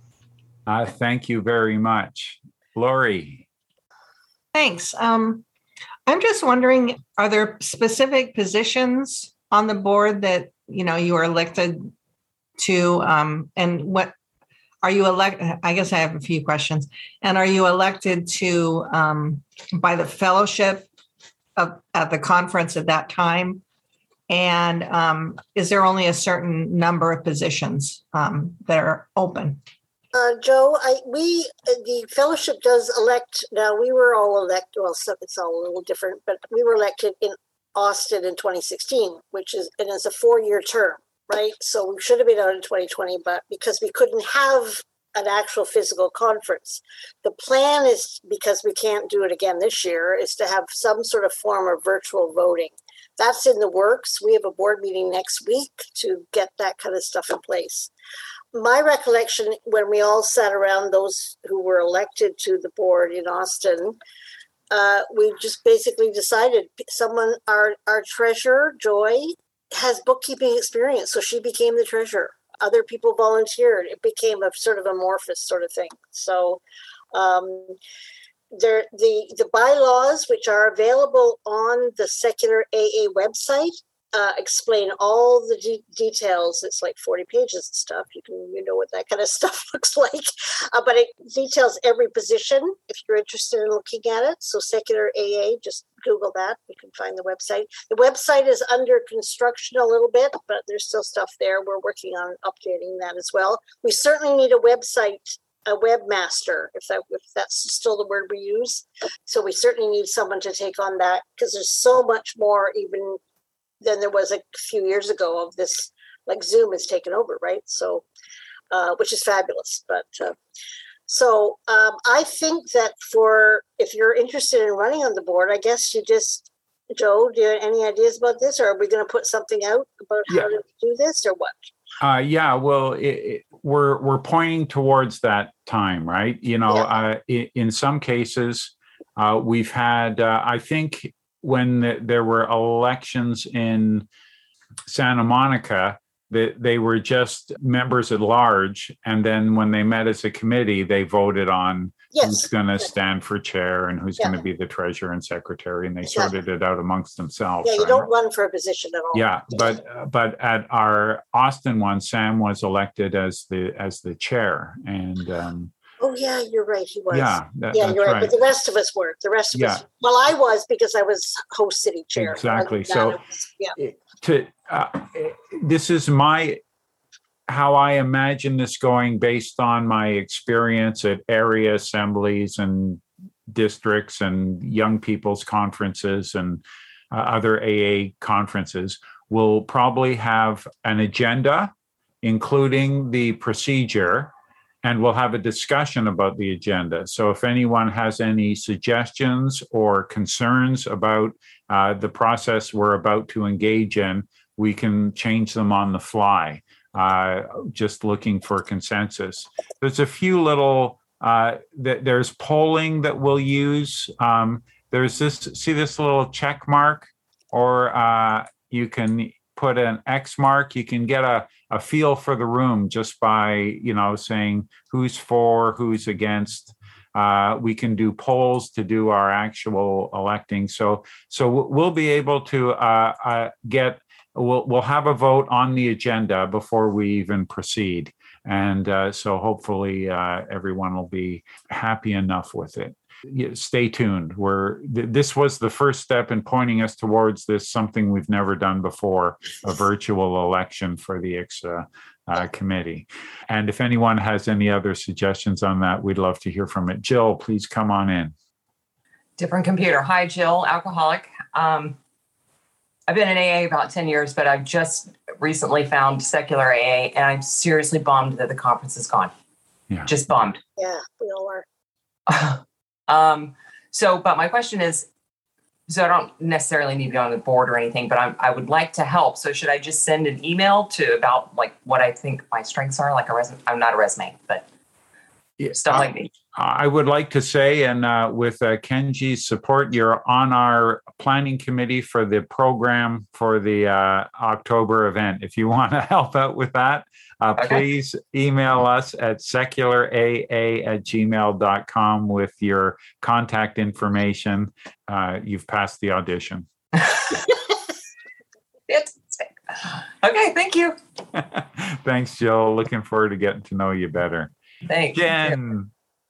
Uh, thank you very much. Lori. Thanks. Um, I'm just wondering, are there specific positions on the board that, you know, you are elected to, um, and what are you elected? I guess I have a few questions. And are you elected to, um, by the fellowship of, at the conference at that time? And um, is there only a certain number of positions um, that are open? Uh, Joe, I we the fellowship does elect. Now we were all elected. Well, so it's all a little different, but we were elected in Austin in twenty sixteen, which is and it's a four-year term, right? So we should have been out in twenty twenty, but because we couldn't have an actual physical conference, the plan is, because we can't do it again this year, is to have some sort of form of virtual voting. That's in the works. We have a board meeting next week to get that kind of stuff in place. My recollection, when we all sat around, those who were elected to the board in Austin, uh, we just basically decided someone, our, our treasurer, Joy, has bookkeeping experience, so she became the treasurer. Other people volunteered. It became a sort of amorphous sort of thing. So um, there, the, the bylaws, which are available on the Secular A A website, Uh, explain all the de- details. It's like forty pages and stuff. You can, you know what that kind of stuff looks like. Uh, but it details every position if you're interested in looking at it. So Secular A A, just Google that. You can find the website. The website is under construction a little bit, but there's still stuff there. We're working on updating that as well. We certainly need a website, a webmaster, if that if that's still the word we use. So we certainly need someone to take on that, because there's so much more even than there was a few years ago of this, like Zoom has taken over, right? So, uh, which is fabulous. But uh, so um, I think that for, if you're interested in running on the board, I guess you just, Joe, do you have any ideas about this, or are we going to put something out about how yeah. to do this, or what? Uh, yeah, well, it, it, we're we're pointing towards that time, right? You know, yeah. uh, in, in some cases, uh, we've had, uh, I think, when the, there were elections in Santa Monica, that they were just members at large. And then when they met as a committee, they voted on yes. who's going to stand for chair and who's yeah. going to be the treasurer and secretary. And they exactly. sorted it out amongst themselves. Yeah, you right? don't run for a position at all. Yeah, but but at our Austin one, Sam was elected as the as the chair. And um, oh, yeah, you're right. He was. Yeah, that, yeah, that's you're right. right. But the rest of us weren't. The rest of yeah. us. Well, I was, because I was host city chair. Exactly. So, was, yeah. to uh, this is my how I imagine this going, based on my experience at area assemblies and districts and young people's conferences and uh, other A A conferences. we'll probably have an agenda, including the procedure, and we'll have a discussion about the agenda. So if anyone has any suggestions or concerns about uh, the process we're about to engage in, we can change them on the fly, uh, just looking for consensus. There's a few little, uh, th- there's polling that we'll use. Um, there's this, see this little check mark, or uh, you can put an X mark. You can get a, a feel for the room just by, you know, saying who's for, who's against. Uh, we can do polls to do our actual electing. So, so we'll be able to uh, uh, get, we'll, we'll have a vote on the agenda before we even proceed. And uh, so hopefully uh, everyone will be happy enough with it. Stay tuned. We're, th- this was the first step in pointing us towards this, something we've never done before, a virtual election for the I C S A uh, committee. And if anyone has any other suggestions on that, we'd love to hear from it. Jill, please come on in. Different computer. Hi, Jill, alcoholic. Um, I've been in A A about ten years, but I've just recently found secular A A, and I'm seriously bummed that the conference is gone. Yeah. Just bummed. Yeah, we all are. Um, so, but my question is, so I don't necessarily need to be on the board or anything, but I'm, I would like to help. So should I just send an email to about like what I think my strengths are, like a resume? I'm not a resume, but Yeah, stuff I, like me. I would like to say, and uh, with uh, Kenji's support, you're on our planning committee for the program for the uh, October event. If you want to help out with that, uh, Okay. please email us at seculara at gmail dot com with your contact information. Uh, you've passed the audition. It's, okay, thank you. Thanks, Jill. Looking forward to getting to know you better. Thanks. Jen.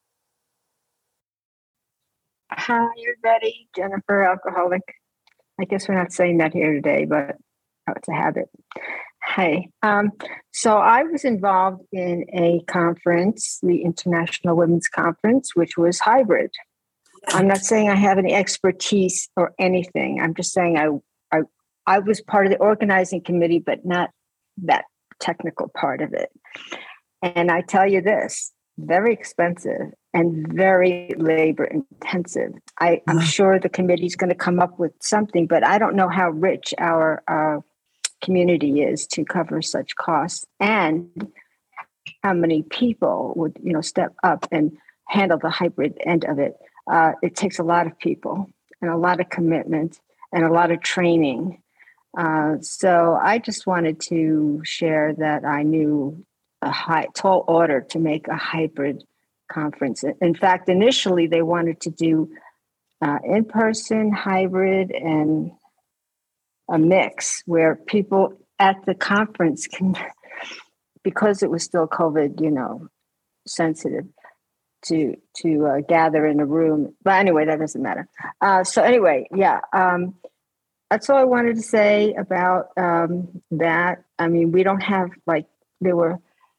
Hi, everybody. Jennifer, alcoholic. I guess we're not saying that here today, but oh, it's a habit. Hey, um, so I was involved in a conference, the International Women's Conference, which was hybrid. I'm not saying I have any expertise or anything. I'm just saying I, I, I was part of the organizing committee, but not that technical part of it. And I tell you this, very expensive and very labor intensive. I, I'm sure the committee is going to come up with something, but I don't know how rich our uh, community is to cover such costs, and how many people would, you know, step up and handle the hybrid end of it. Uh, it takes a lot of people and a lot of commitment and a lot of training. Uh, so I just wanted to share that I knew a high, tall order to make a hybrid conference. In fact, initially they wanted to do uh, in-person, hybrid, and a mix where people at the conference can, because it was still COVID, you know, sensitive, to to uh, gather in a room. But anyway, that doesn't matter. Uh, so anyway, yeah, um, that's all I wanted to say about um, that. I mean, we don't have, like, there were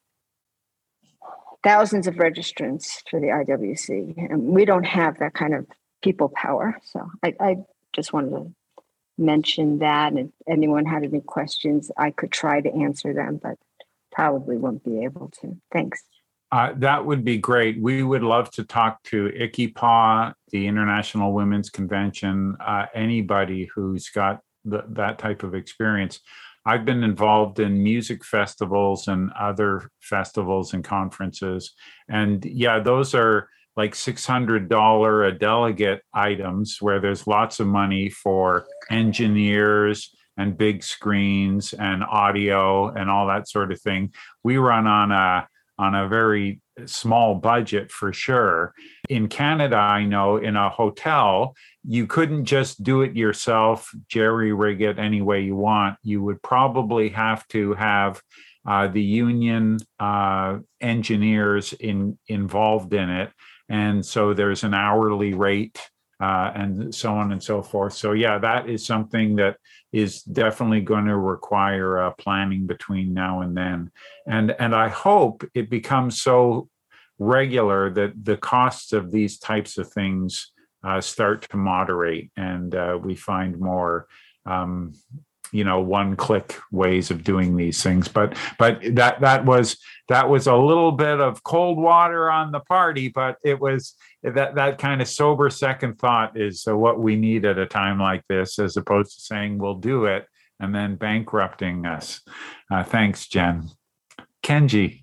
thousands of registrants for the I W C, and we don't have that kind of people power. So I, I just wanted to mention that, and if anyone had any questions, I could try to answer them, but probably won't be able to. Thanks. Uh, that would be great. We would love to talk to I C I P A, the International Women's Convention, uh, anybody who's got the, that type of experience. I've been involved in music festivals and other festivals and conferences. And yeah, those are like six hundred dollars a delegate items where there's lots of money for engineers and big screens and audio and all that sort of thing. We run on a on a very small budget for sure. In Canada, I know in a hotel, you couldn't just do it yourself, jerry rig it any way you want. You would probably have to have uh, the union uh, engineers in, involved in it. And so there's an hourly rate uh, and so on and so forth. So yeah, that is something that is definitely going to require uh, planning between now and then. And, and I hope it becomes so regular that the costs of these types of things uh, start to moderate, and uh, we find more um, you know, one click ways of doing these things. But but that that was that was a little bit of cold water on the party, but it was that that kind of sober second thought is uh, what we need at a time like this, as opposed to saying we'll do it and then bankrupting us. Uh, thanks, Jen. Kenji.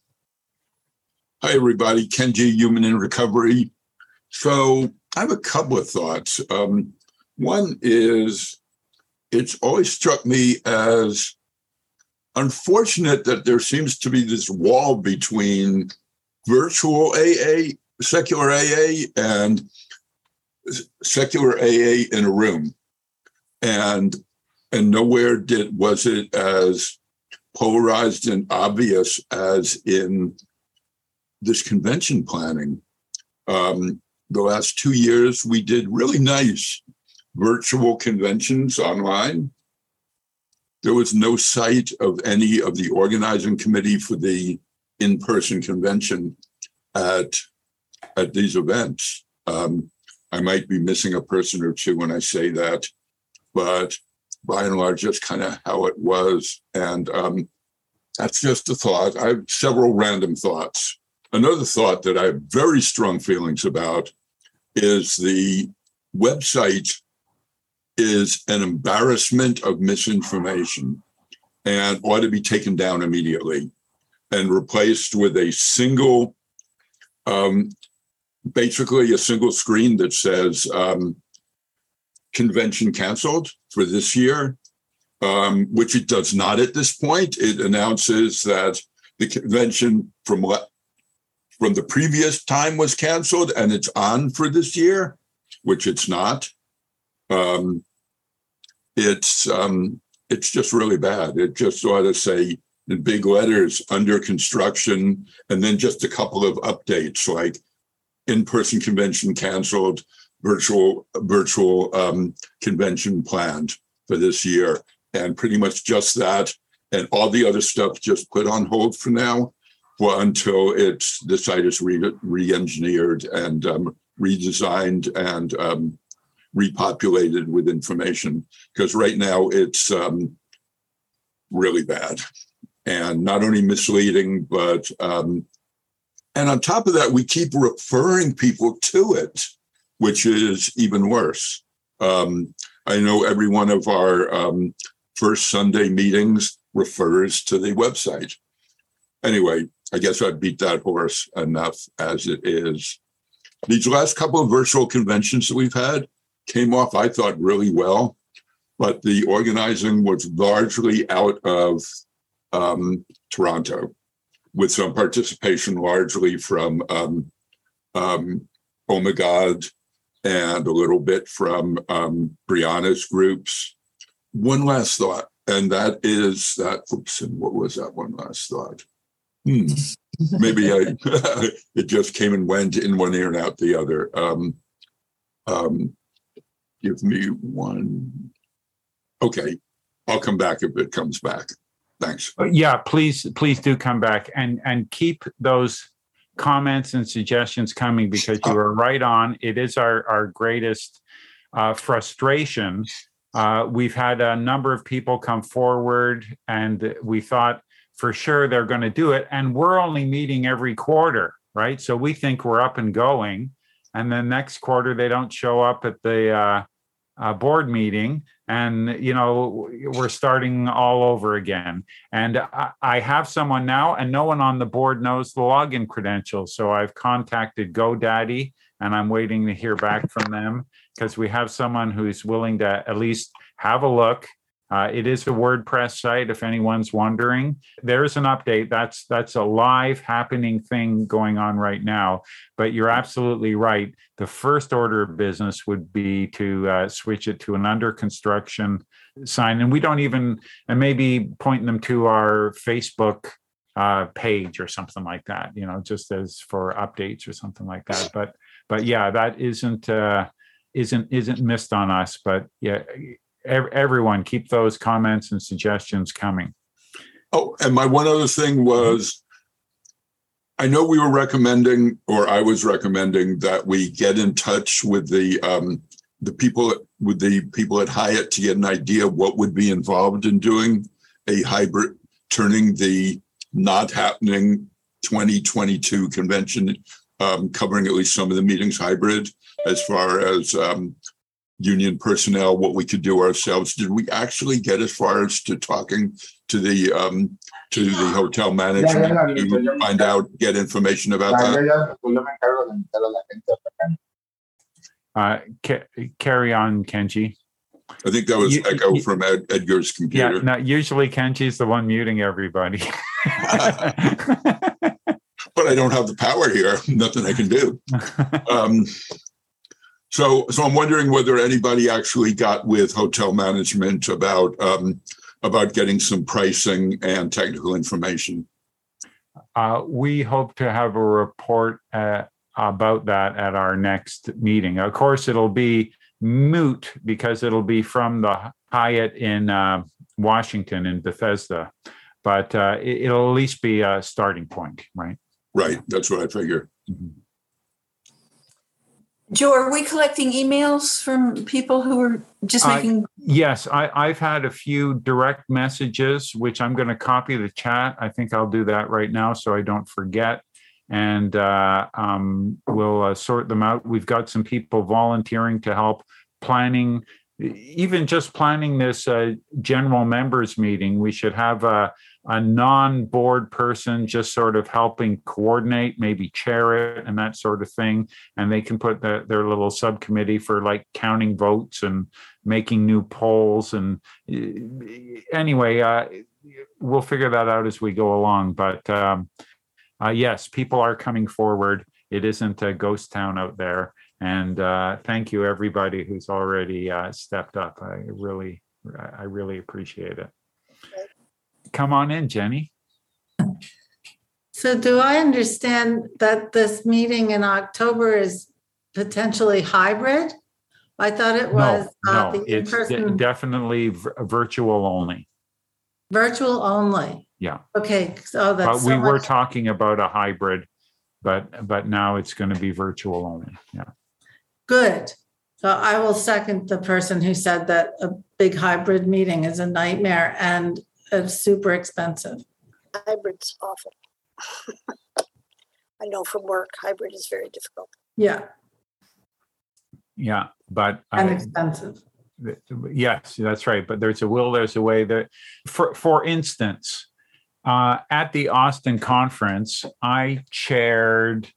Hi, everybody. Kenji, Human in Recovery. So I have a couple of thoughts. Um, one is, it's always struck me as unfortunate that there seems to be this wall between virtual A A, secular A A, and secular A A in a room. And and nowhere did was it as polarized and obvious as in this convention planning. Um, the last two years, we did really nice virtual conventions online. There was no sight of any of the organizing committee for the in-person convention at, at these events. Um, I might be missing a person or two when I say that, but by and large, that's kind of how it was. And um, that's just a thought. I have several random thoughts. Another thought that I have very strong feelings about is the website is an embarrassment of misinformation and ought to be taken down immediately and replaced with a single, um, basically a single screen that says um, convention canceled for this year, um, which it does not at this point. It announces that the convention from from the previous time was canceled and it's on for this year, which it's not. Um, it's um, it's just really bad. It just ought to say in big letters, under construction, and then just a couple of updates like in-person convention canceled, virtual virtual um, convention planned for this year, and pretty much just that, and all the other stuff just put on hold for now. Well, until it's the site is re- re-engineered and um, redesigned and um, repopulated with information. Because right now it's um, really bad and not only misleading, but um, and on top of that, we keep referring people to it, which is even worse. Um, I know every one of our um, first Sunday meetings refers to the website. Anyway, I guess I beat that horse enough as it is. These last couple of virtual conventions that we've had came off, I thought, really well, but the organizing was largely out of um, Toronto, with some participation largely from um, um, Oh My God and a little bit from um, Brianna's groups. One last thought, and that is that, oops, and what was that one last thought? Hmm. Maybe I, it just came and went in one ear and out the other. Um, um, give me one. Okay, I'll come back if it comes back. Thanks. Yeah, please, please do come back and and keep those comments and suggestions coming, because you are right on. It is our our greatest uh, frustration. Uh, we've had a number of people come forward, and we thought for sure they're going to do it. And we're only meeting every quarter, right? So we think we're up and going. And then next quarter, they don't show up at the uh, uh, board meeting. And, you know, we're starting all over again. And I, I have someone now, and no one on the board knows the login credentials. So I've contacted GoDaddy, and I'm waiting to hear back from them, because we have someone who's willing to at least have a look. Uh, it is a WordPress site, if anyone's wondering. There's an update. That's that's a live happening thing going on right now. But you're absolutely right. The first order of business would be to uh, switch it to an under construction sign. And we don't even, and maybe point them to our Facebook uh, page or something like that, you know, just as for updates or something like that. But but yeah, that isn't uh, isn't isn't missed on us. But yeah. Everyone, keep those comments and suggestions coming. Oh, and my one other thing was, I know we were recommending, or I was recommending, that we get in touch with the um, the people with the people at Hyatt to get an idea what would be involved in doing a hybrid, turning the not happening twenty twenty-two convention, um, covering at least some of the meetings hybrid, as far as um, union personnel, what we could do ourselves. Did we actually get as far as to talking to the um, to the hotel management to find out, get information about that? Uh, ca- carry on, Kenji. I think that was You- echo you- from Ed, Edgar's Yeah, computer. no, usually Kenji's the one muting everybody. But I don't have the power here. Nothing I can do. Um, so, so I'm wondering whether anybody actually got with hotel management about um, about getting some pricing and technical information. Uh, we hope to have a report uh, about that at our next meeting. Of course, it'll be moot because it'll be from the Hyatt in uh, Washington in Bethesda, but uh, it, it'll at least be a starting point, right? Right. That's what I figure. Mhm. Joe, are we collecting emails from people who are just Uh, making? Yes, I, I've had a few direct messages, which I'm going to copy the chat. I think I'll do that right now so I don't forget. And uh, um, we'll uh, sort them out. We've got some people volunteering to help planning, even just planning this uh, general members meeting. We should have a, a non-board person just sort of helping coordinate, maybe chair it and that sort of thing. And they can put the, their little subcommittee for like counting votes and making new polls. And uh, anyway, uh, we'll figure that out as we go along. But um, uh, yes, people are coming forward. It isn't a ghost town out there. And uh, thank you, everybody who's already uh, stepped up. I really, I really appreciate it. Come on in, Jenny. So do I understand that this meeting in October is potentially hybrid? I thought it was No, uh, no, the it's de- in-person definitely v- virtual only. virtual only. Yeah, Okay, so that's but so we were much- talking about a hybrid, but but now it's going to be virtual only. Yeah. good. So I will second the person who said that a big hybrid meeting is a nightmare and it's super expensive. Hybrid's awful. I know from work, hybrid is very difficult. Yeah, Yeah, but and I- expensive. yes, that's right. But there's a will, there's a way. That, for for instance, uh, at the Austin conference, I chaired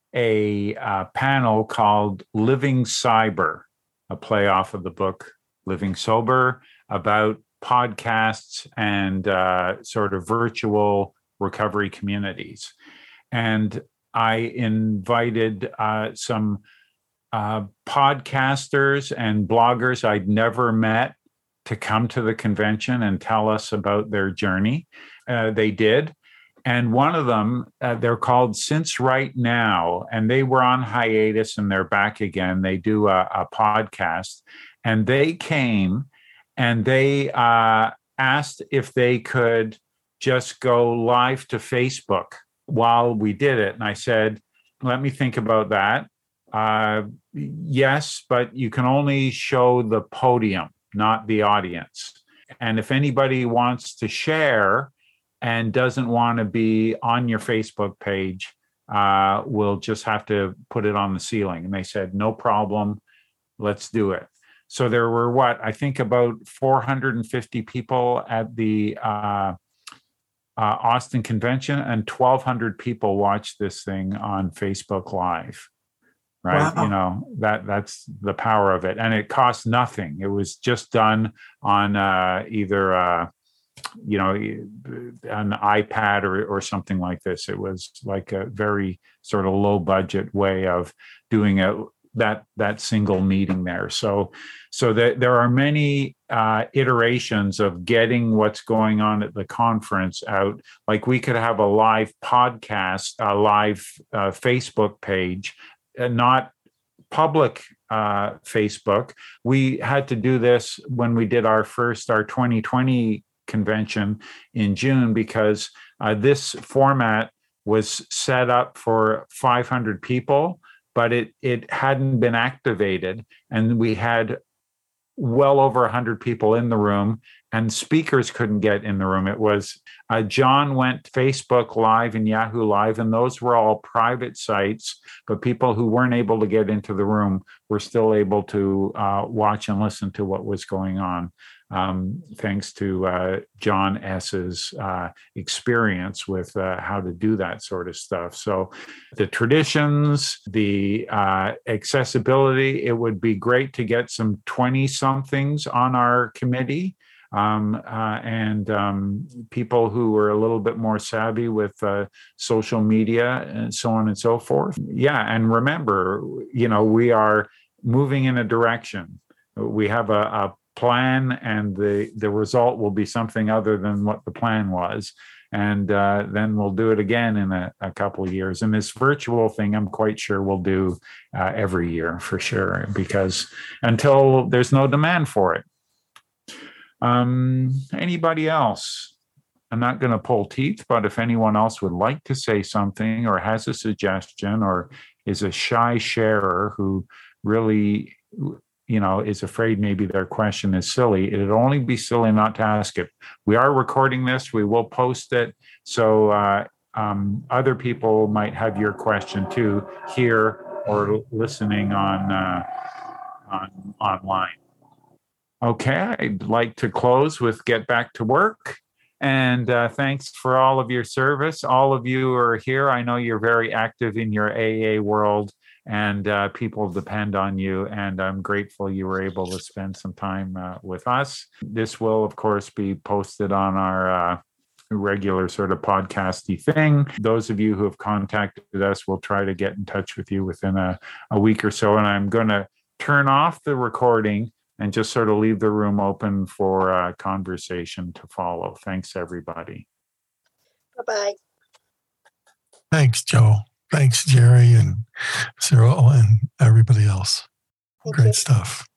a uh, panel called Living Cyber, a play off of the book Living Sober, about podcasts and uh, sort of virtual recovery communities. And I invited uh, some uh, podcasters and bloggers I'd never met to come to the convention and tell us about their journey. Uh, they did. And one of them, uh, they're called Since Right Now, and they were on hiatus and they're back again. They do a, a podcast, and they came and they uh, asked if they could just go live to Facebook while we did it. And I said, let me think about that. Uh, yes, but you can only show the podium, not the audience. And if anybody wants to share and doesn't want to be on your Facebook page, uh, we'll just have to put it on the ceiling. And they said, no problem, let's do it. So there were what, I think about four hundred fifty people at the uh, uh, Austin convention, and twelve hundred people watched this thing on Facebook Live. Right. Wow. You know, that that's the power of it. And it cost nothing. It was just done on uh, either, uh, you know, an iPad or, or something like this. It was like a very sort of low budget way of doing it, that that single meeting there. So so that there are many uh, iterations of getting what's going on at the conference out. Like we could have a live podcast, a live uh, Facebook page, uh, not public uh, Facebook. We had to do this when we did our first, our twenty twenty convention in June, because uh, this format was set up for five hundred people, but it it hadn't been activated, and we had well over one hundred people in the room, and speakers couldn't get in the room. It was uh, John went Facebook Live and Yahoo Live, and those were all private sites, but people who weren't able to get into the room were still able to uh, watch and listen to what was going on. Um, thanks to uh, John S's uh, experience with uh, how to do that sort of stuff. So the traditions, the uh, accessibility, it would be great to get some twenty-somethings on our committee. Um, uh, and um, people who are a little bit more savvy with uh, social media and so on and so forth. Yeah, and remember, you know, we are moving in a direction. We have a, a plan, and the, the result will be something other than what the plan was. And uh, then we'll do it again in a, a couple of years. And this virtual thing, I'm quite sure we'll do uh, every year for sure, because until there's no demand for it. Um, anybody else? I'm not going to pull teeth, but if anyone else would like to say something or has a suggestion or is a shy sharer who really, you know, is afraid maybe their question is silly, it'd only be silly not to ask it. We are recording this. We will post it. So uh, um, other people might have your question too here or listening on, uh, on online. Okay, I'd like to close with get back to work. And uh, thanks for all of your service. All of you are here. I know you're very active in your A A world, and uh, people depend on you. And I'm grateful you were able to spend some time uh, with us. This will, of course, be posted on our uh, regular sort of podcasty thing. Those of you who have contacted us will try to get in touch with you within a, a week or so. And I'm going to turn off the recording and just sort of leave the room open for uh, conversation to follow. Thanks, everybody. Bye-bye. Thanks, Joe. Thanks, Jerry and Cyril and everybody else. Thank Great you. stuff.